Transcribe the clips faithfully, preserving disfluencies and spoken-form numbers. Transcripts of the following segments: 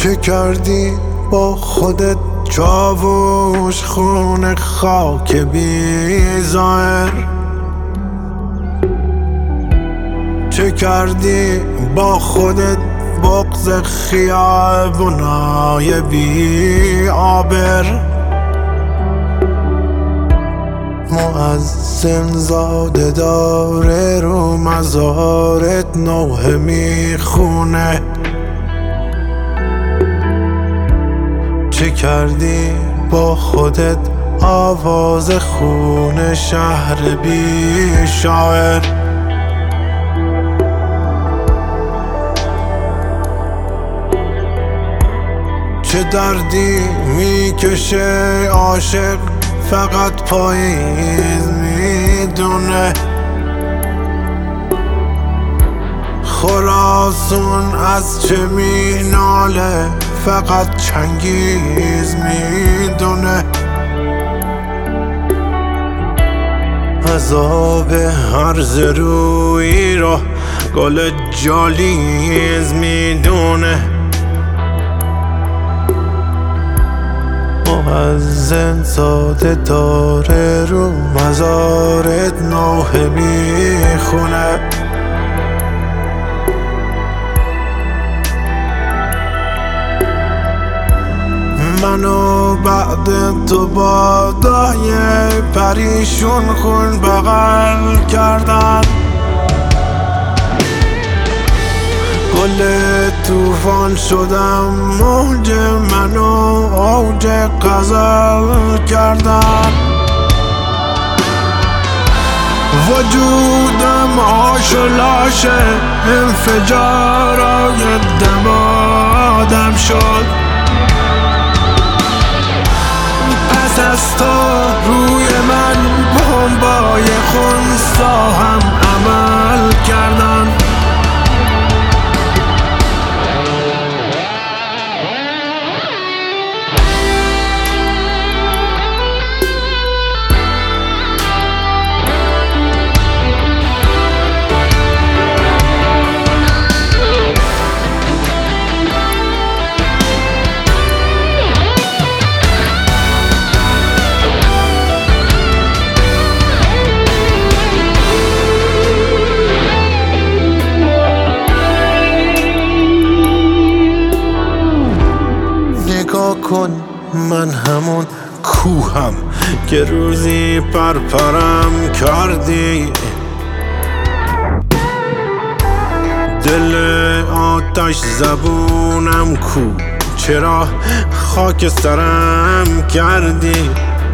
چه کردی با خودت چاووش خون خاک بی ظاهر؟ چه کردی با خودت بغض خیابونای بی آبر؟ مؤذن زاده داره رو مزارت نوحه میخونه. چه کردی با خودت آواز خون شهر بی شاعر؟ چه دردی میکشه عاشق فقط پاییز میدونه؟ خراسون از چه میناله فقط چنگیز میدونه؟ عذاب هرز روی رو گل جالیز میدونه. مؤذن زاده داره رو مزارت نوحه میخونه. منو بعد تو با دای پریشون خون بغل کردن. گل توفان شدم موج منو اوج غزل کردن. وجودم آش و لاشه انفجارای دم آدم شد. پس از تو روی من بمبای خونسا هم عمل کردن. کن من همون کوهم که روزی پرپرم کردی. دل آتش زبونم کو چرا خاک سرم کردی؟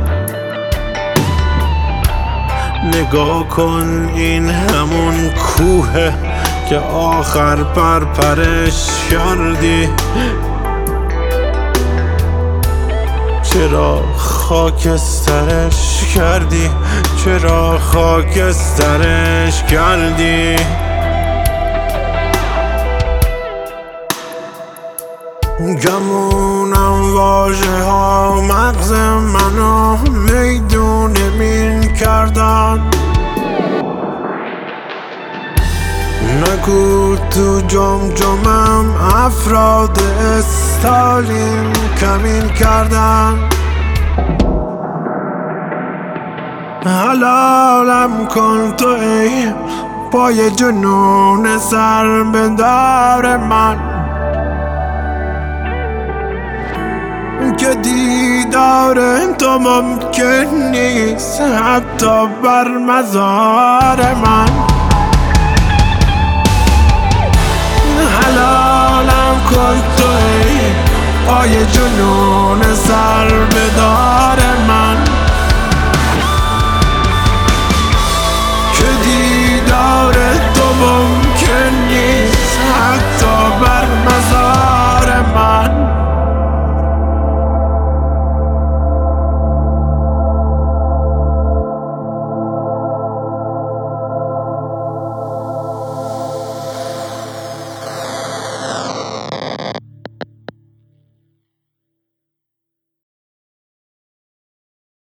نگاه کن این همون کوه که آخر پرپرش کردی. چرا خاکسترش کردی؟ چرا خاکسترش کردی؟ گمونم واژه ها مغز منو میدون مین کردن. نگو تو جمجمم افراد استالین کمین کردن. حلالم کن تو ای پای جنون سر به دار من که دیدار تو ممکن نیست حتی بر مزار من. حلالم کن تو ای پای جنون